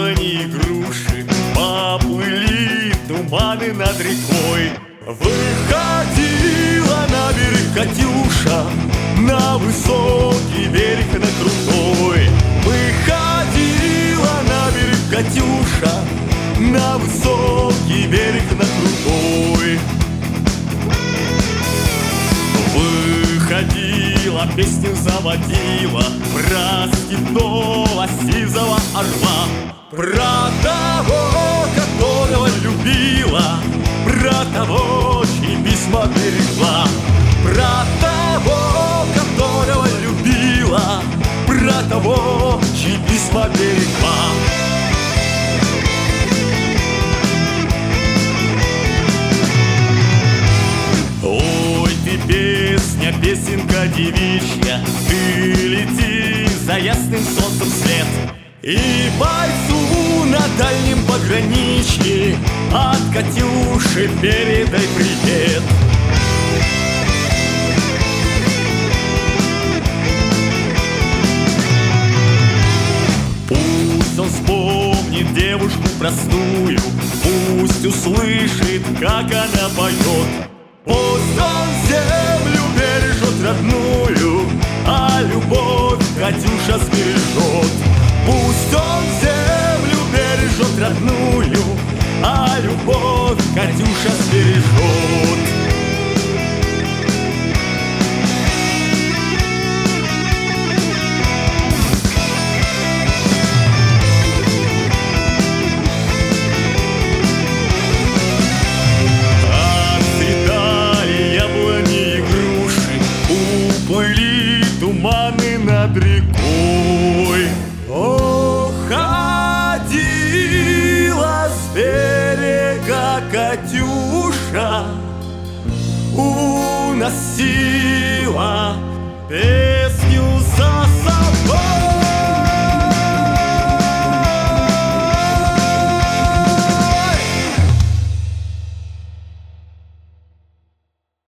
яблони и груши, поплыли туманы над рекой. Выходила на берег Катюша, на высокий берег, на крутой. Выходила на берег Катюша, на высокий берег, на крутой. Выходила, песню заводила про степного сизого орла, про того, которого любила, про того, чьи письма берегла, про того, которого любила, про того, чьи письма берегла. Ой, ты песня, песенка девичья, ты лети за ясным солнцем вслед, и бойцу на дальнем пограничье от Катюши передай привет. Пусть он вспомнит девушку простую, пусть услышит, как она поет. Пусть он землю бережет родную, а любовь Катюша сбережет. Пусть он землю бережет родную, а любовь Катюша сбережет. Отцветали яблони и груши, уплыли туманы над рекой. Ходила с берега Катюша, уносила